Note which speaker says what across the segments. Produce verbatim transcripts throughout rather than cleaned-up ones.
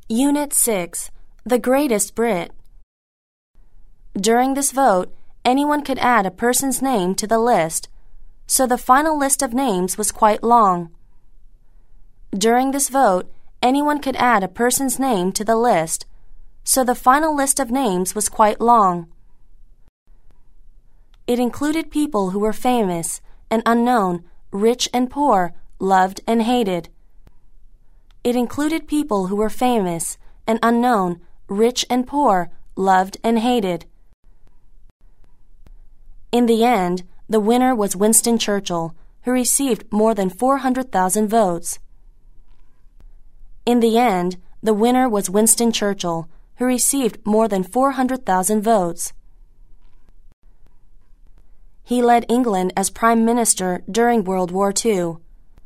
Speaker 1: Unit six, The Greatest Brit. During this vote, anyone could add a person's name to the list, so the final list of names was quite long. During this vote, anyone could add a person's name to the list, so the final list of names was quite long. It included people who were famous and unknown, rich and poor, loved and hated. It included people who were famous and unknown, rich and poor, loved and hated. In the end, the winner was Winston Churchill, who received more than four hundred thousand votes. In the end, the winner was Winston Churchill, who received more than four hundred thousand votes. He led England as Prime Minister during World War Two.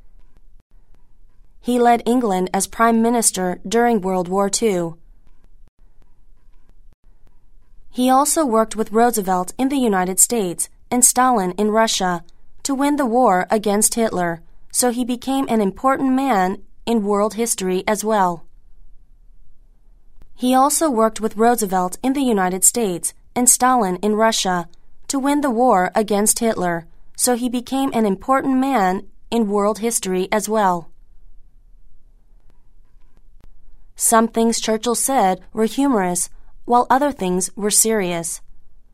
Speaker 1: He led England as Prime Minister during World War Two. He also worked with Roosevelt in the United States and Stalin in Russia to win the war against Hitler, so he became an important man in world history as well. He also worked with Roosevelt in the United States and Stalin in Russia to win the war against Hitler, so he became an important man in world history as well. Some things Churchill said were humorous, while other things were serious.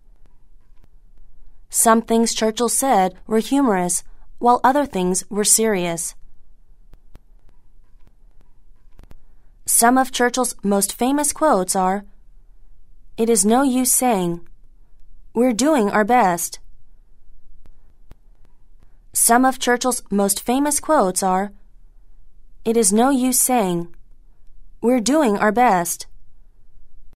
Speaker 1: Some things Churchill said were humorous, while other things were serious. Some of Churchill's most famous quotes are, "It is no use saying, 'We're doing our best.'" Some of Churchill's most famous quotes are, "It is no use saying, 'We're doing our best.'"